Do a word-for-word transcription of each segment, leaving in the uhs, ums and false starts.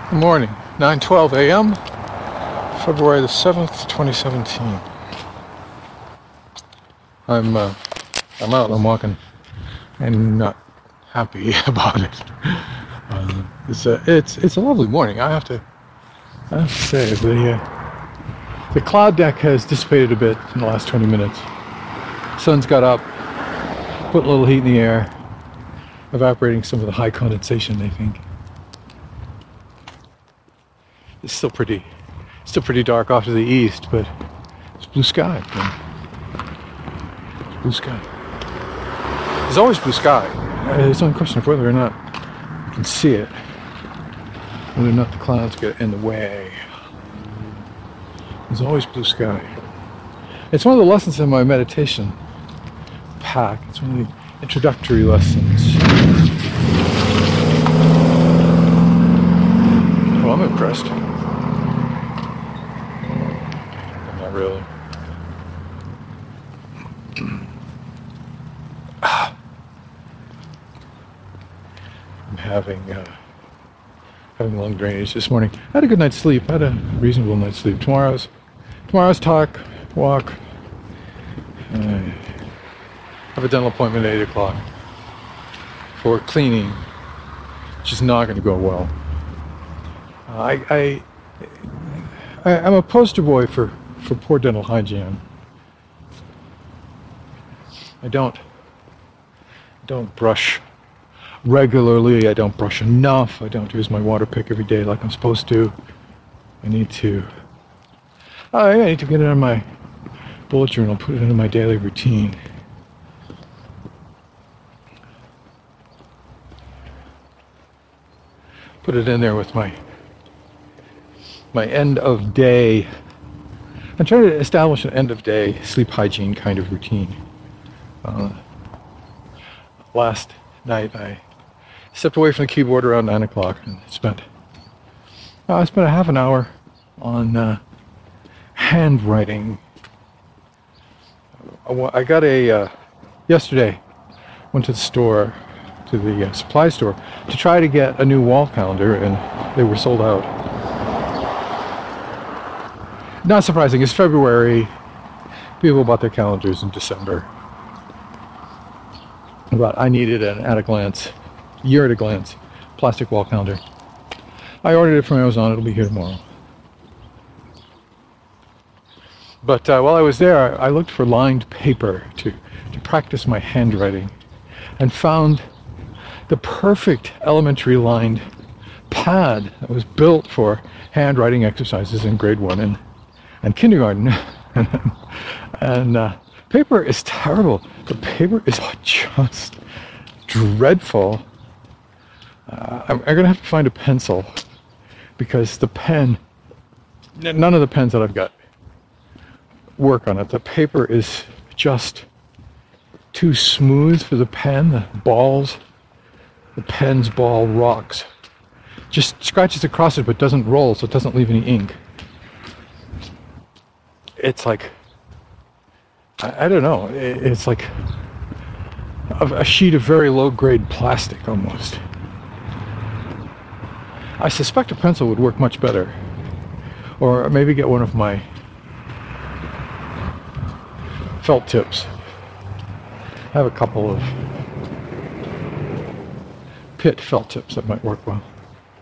Good morning, nine twelve a m, February the seventh, twenty seventeen. I'm uh, I'm out, I'm walking, and not happy about it. Uh, it's a it's it's a lovely morning. I have to I have to say the uh, the cloud deck has dissipated a bit in the last twenty minutes. Sun's got up, put a little heat in the air, evaporating some of the high condensation, I think. It's still pretty, still pretty dark off to the east, but it's blue sky. It's blue sky. There's always blue sky. Uh, It's only a question of whether or not you can see it, whether or not the clouds get in the way. There's always blue sky. It's one of the lessons in my meditation pack. It's one of the introductory lessons. Well, I'm impressed. Not really. I'm having uh, having lung drainage this morning. I had a good night's sleep. I had a reasonable night's sleep. Tomorrow's tomorrow's talk, walk. Uh, I have a dental appointment at eight o'clock for cleaning, which is not going to go well. Uh, I, I, I, I'm a poster boy for, for poor dental hygiene. I don't, don't brush regularly. I don't brush enough. I don't use my water pick every day like I'm supposed to. I need to, I need to get it in my bullet journal, put it into my daily routine. Put it in there with my my end of day. I'm trying to establish an end of day sleep hygiene kind of routine. Uh, last night I stepped away from the keyboard around nine o'clock and spent uh, I spent a half an hour on uh, handwriting. I got a uh, yesterday went to the store, to the uh, supply store, to try to get a new wall calendar, and they were sold out. Not surprising, it's February. People bought their calendars in December. But I needed an at a glance, year at a glance, plastic wall calendar. I ordered it from Amazon, it'll be here tomorrow. But uh, while I was there, I looked for lined paper to, to practice my handwriting, and found the perfect elementary lined pad that was built for handwriting exercises in grade one and, and kindergarten. and uh, paper is terrible. The paper is just dreadful. Uh, I'm, I'm going to have to find a pencil, because the pen, none of the pens that I've got work on it. The paper is just too smooth for the pen. The balls, the pen's ball rocks. Just scratches across it but doesn't roll, so it doesn't leave any ink. It's like, I, I don't know, it, it's like a, a sheet of very low grade plastic almost. I suspect a pencil would work much better. Or maybe get one of my felt tips. I have a couple of Pitt felt tips that might work well.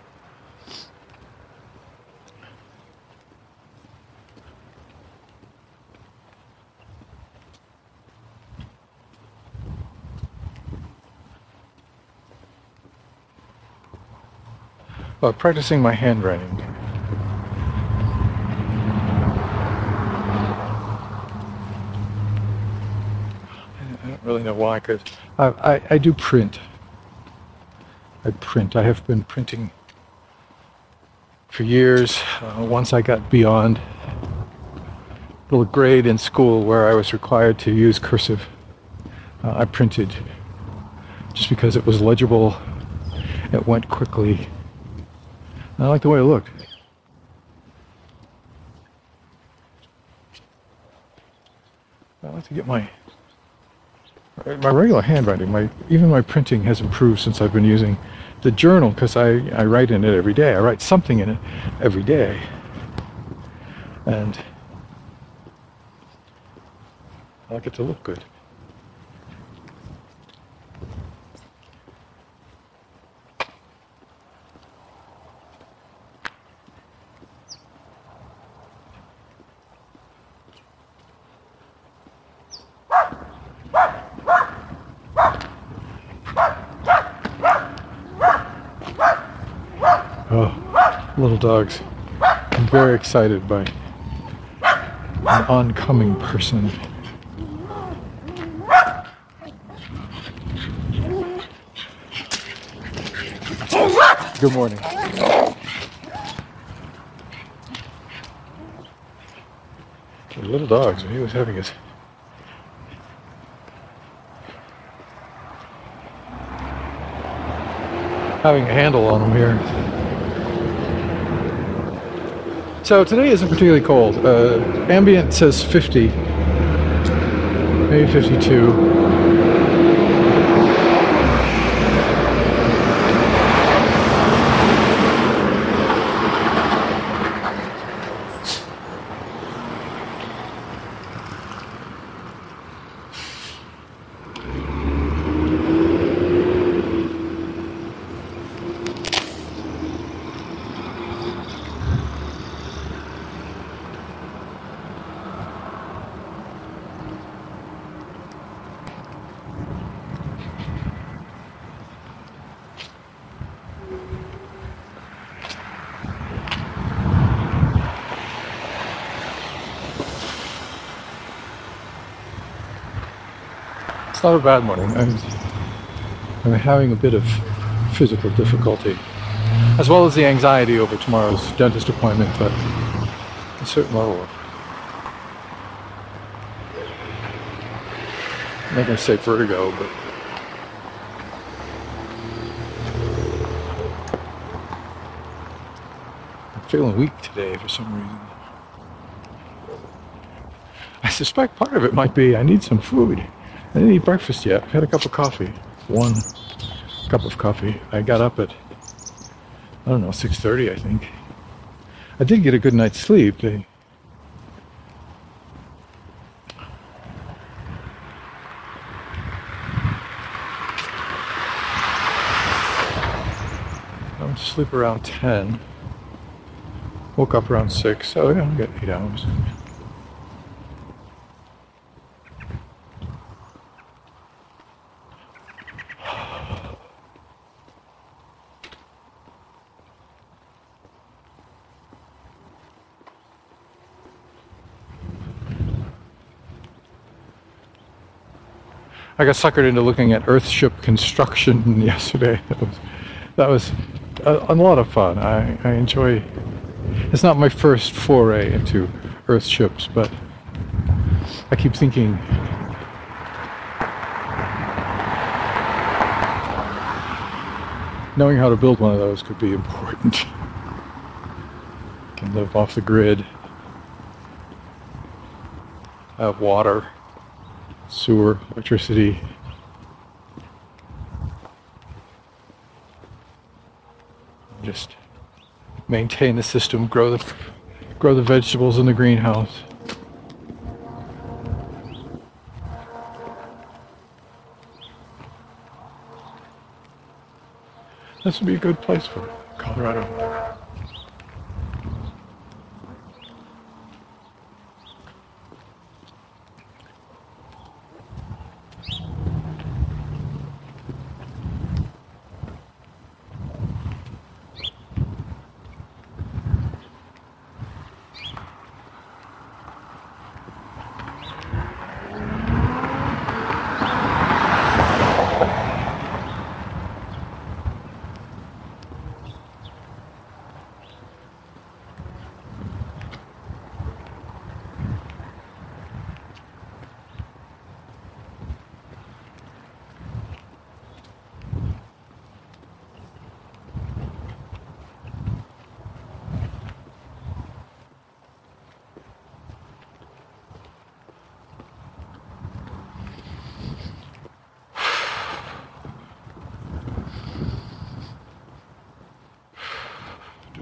Well, practicing my handwriting. I don't really know why, because I, I, I do print. I print. I have been printing for years. Uh, once I got beyond a little grade in school where I was required to use cursive, uh, I printed just because it was legible. It went quickly. I like the way it looked. I like to get my my regular handwriting, my even my printing has improved since I've been using the journal, because I, I write in it every day. I write something in it every day. And I like it to look good. Oh, little dogs. I'm very excited by an oncoming person. Good morning. The little dogs, he was having his having a handle on them here. So today isn't particularly cold. Uh, ambient says fifty, maybe fifty-two. It's not a bad morning. I'm, I'm having a bit of physical difficulty, as well as the anxiety over tomorrow's dentist appointment, but a certain level of, I'm not going to say vertigo, but I'm feeling weak today for some reason. I suspect part of it might be I need some food. I didn't eat breakfast yet. I had a cup of coffee. One cup of coffee. I got up at, I don't know, six thirty, I think. I did get a good night's sleep. They, I went to sleep around ten. Woke up around six. So yeah, I got eight hours. I got suckered into looking at Earthship construction yesterday. That was, that was a, a lot of fun. I, I enjoy. It's not my first foray into Earthships, but I keep thinking knowing how to build one of those could be important. Can live off the grid. Have water. Sewer, electricity. Just maintain the system, grow the grow the vegetables in the greenhouse. This would be a good place for Colorado.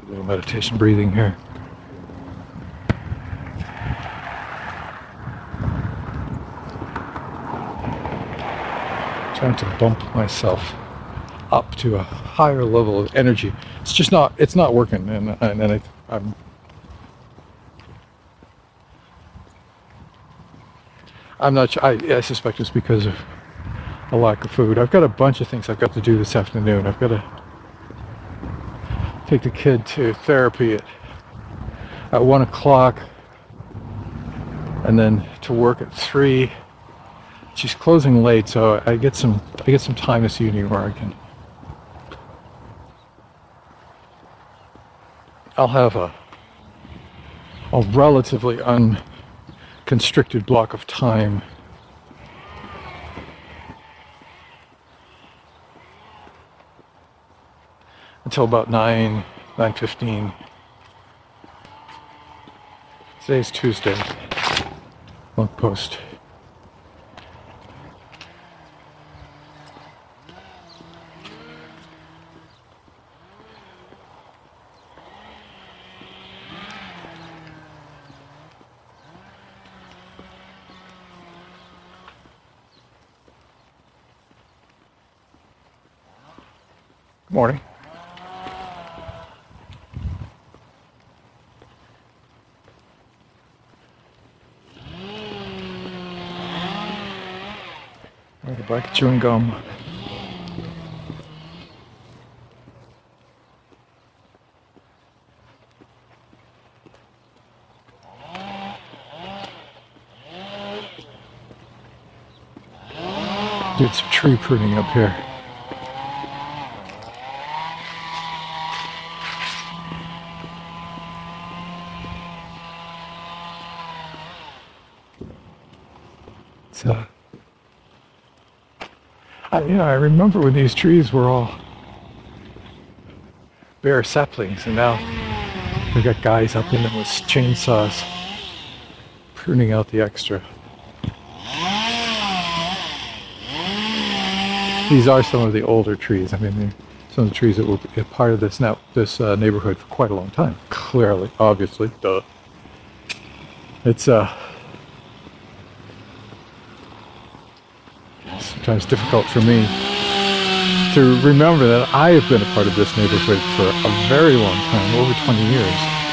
A little meditation breathing here. Trying to bump myself up to a higher level of energy. It's just not, it's not working, and, and, and I, I'm I'm not sure. I, I suspect it's because of a lack of food. I've got a bunch of things I've got to do this afternoon. I've got to take the kid to therapy at, at one o'clock, and then to work at three. She's closing late, so I get some I get some time this evening where I can. I'll have a a relatively unconstricted block of time until about nine, nine fifteen. Today's Tuesday. Monk Post. Good morning. Ride a bike, chewing gum. Did some tree pruning up here. So, I, you know, I remember when these trees were all bare saplings, and now we got guys up in them with chainsaws pruning out the extra. These are some of the older trees. I mean, some of the trees that were a part of this now this uh, neighborhood for quite a long time. Clearly, obviously, duh. It's uh. sometimes difficult for me to remember that I have been a part of this neighborhood for a very long time, over twenty years.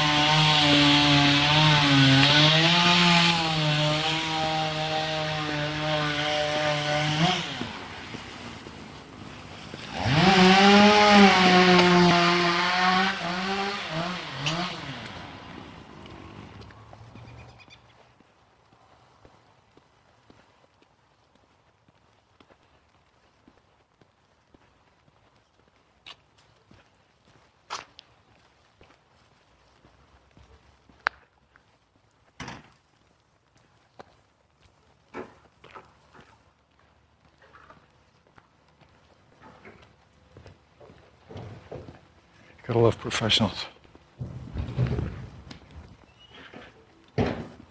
Gotta love professionals. They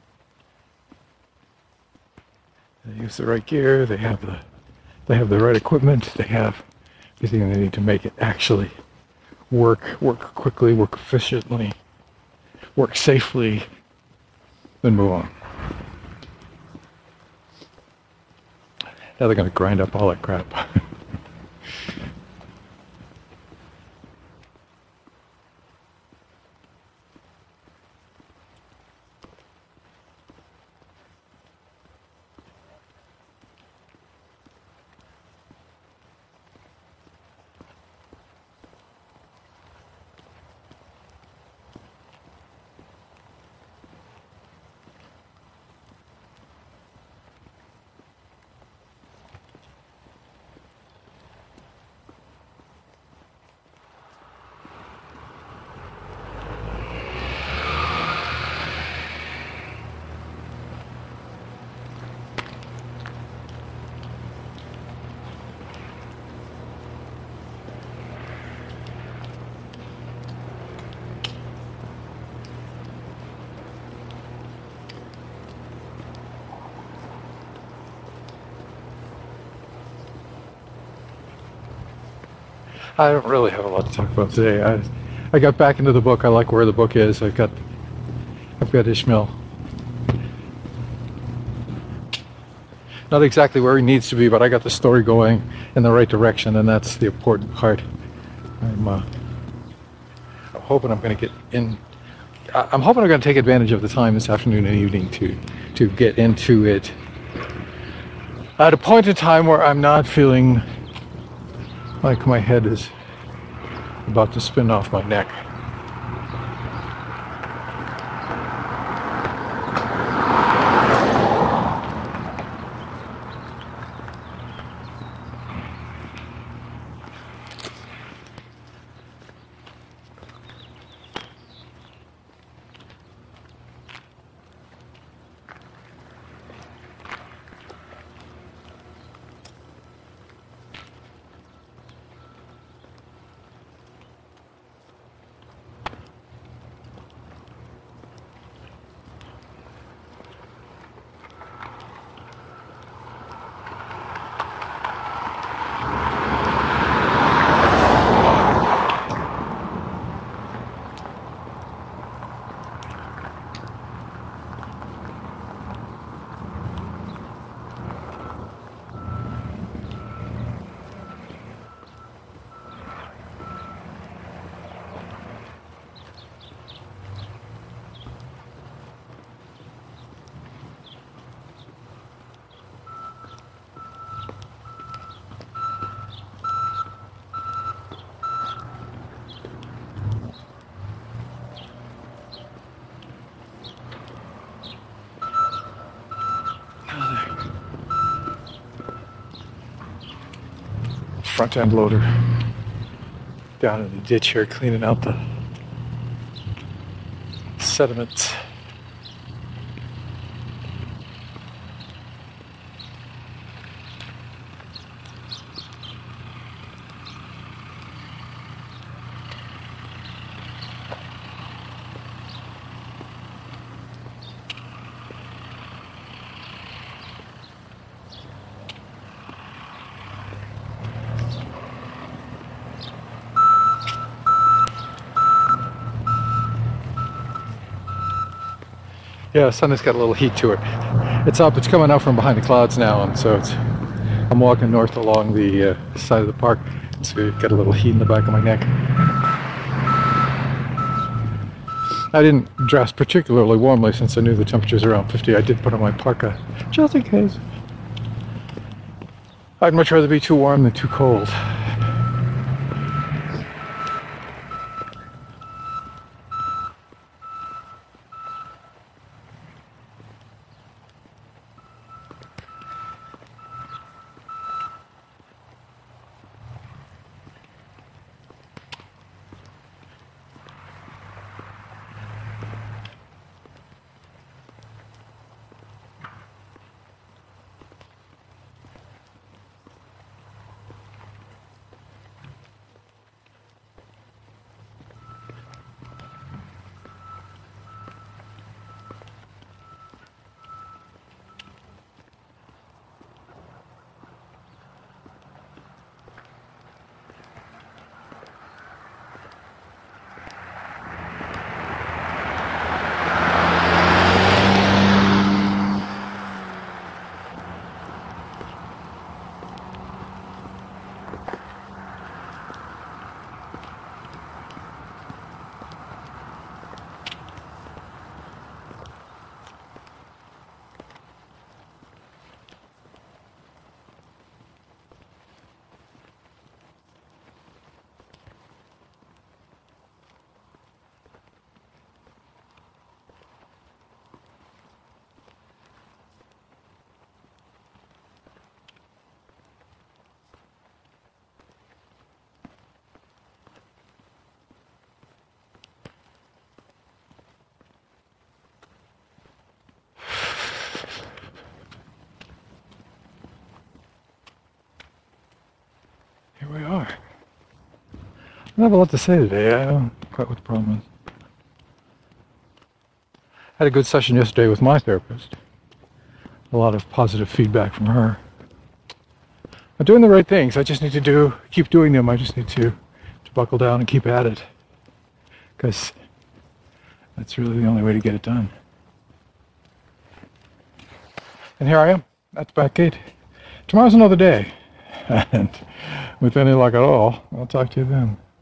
use the right gear, they have the they have the right equipment, they have everything they need to make it actually work, work quickly, work efficiently, work safely, then move on. Now they're gonna grind up all that crap. I don't really have a lot to talk about today. I, I got back into the book. I like where the book is. I've got, I've got Ishmael. Not exactly where he needs to be, but I got the story going in the right direction, and that's the important part. I'm, uh, I'm hoping I'm going to get in. I'm hoping I'm going to take advantage of the time this afternoon and evening to to get into it at a point in time where I'm not feeling like my head is about to spin off my neck. Front end loader down in the ditch here, cleaning out the sediments. Yeah, the sun has got a little heat to it. It's up, it's coming out from behind the clouds now, and so it's, I'm walking north along the uh, side of the park, so I've got a little heat in the back of my neck. I didn't dress particularly warmly since I knew the temperature's around fifty. I did put on my parka, just in case. I'd much rather be too warm than too cold. Here we are. I don't have a lot to say today. I don't know quite what the problem is. I had a good session yesterday with my therapist. A lot of positive feedback from her. I'm doing the right things. I just need to do, keep doing them. I just need to, to buckle down and keep at it. because that's really the only way to get it done. And here I am at the back gate. Tomorrow's another day, and with any luck at all, I'll talk to you then.